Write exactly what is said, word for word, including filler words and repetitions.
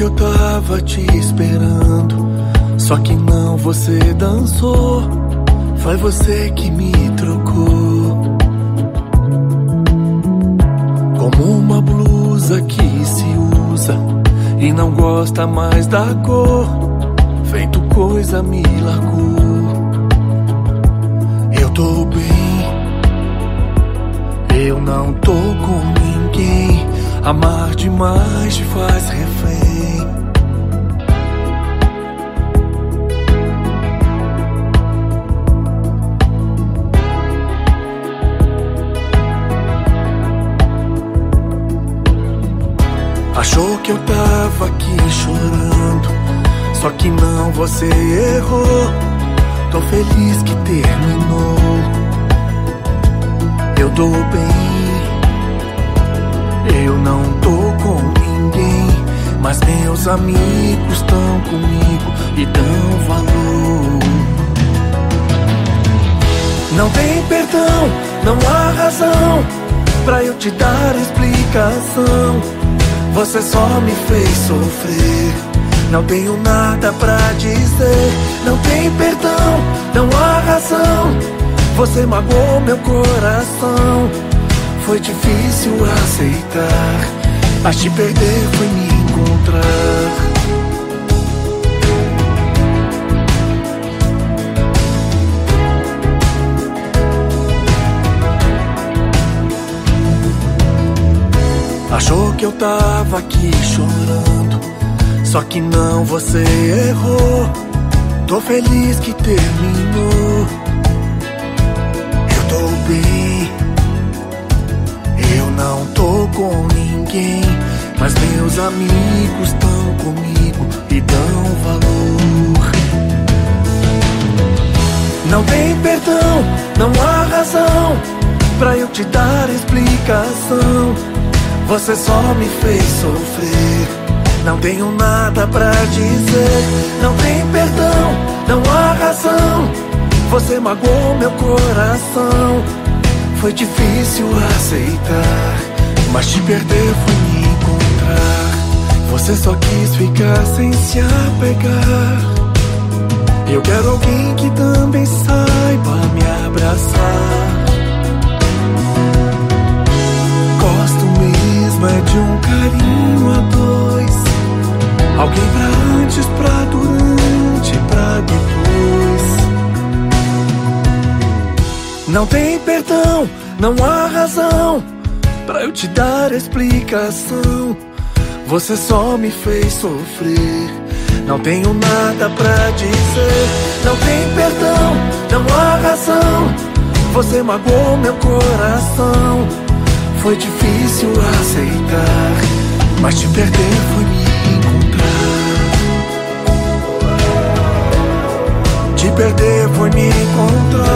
que eu tava te esperando, só que não, você dançou. Foi você que me trocou, como uma blusa que se usa e não gosta mais da cor. Feito coisa me largou. Eu tô bem, eu não tô com ninguém. Amar demais te faz refém. Achou que eu tava aqui chorando, só que não, você errou. Tô feliz que terminou. Eu tô bem, eu não tô com ninguém, mas meus amigos estão comigo e dão valor. Não tem perdão, não há razão pra eu te dar explicação. Você só me fez sofrer, não tenho nada pra dizer. Não tem perdão, não há razão. Você magoou meu coração. Foi difícil aceitar, mas te perder foi me encontrar. Achou que eu tava aqui chorando, só que não, você errou. Tô feliz que terminou. Eu tô bem, eu não tô com ninguém, mas meus amigos estão comigo e dão valor. Não tem perdão, não há razão pra eu te dar explicação. Você só me fez sofrer, não tenho nada pra dizer. Não tem perdão, não há razão. Você magoou meu coração. Foi difícil aceitar, mas te perder foi me encontrar. Você só quis ficar sem se apegar. Eu quero alguém que também saiba me abraçar. Gosto mesmo é de um carinho a dois, alguém pra antes, pra durante, pra depois. Não tem perdão, não há razão pra eu te dar explicação. Você só me fez sofrer, não tenho nada pra dizer. Não tem perdão, não há razão. Você magoou meu coração. Foi difícil aceitar, mas te perder foi me encontrar. Te perder foi me encontrar.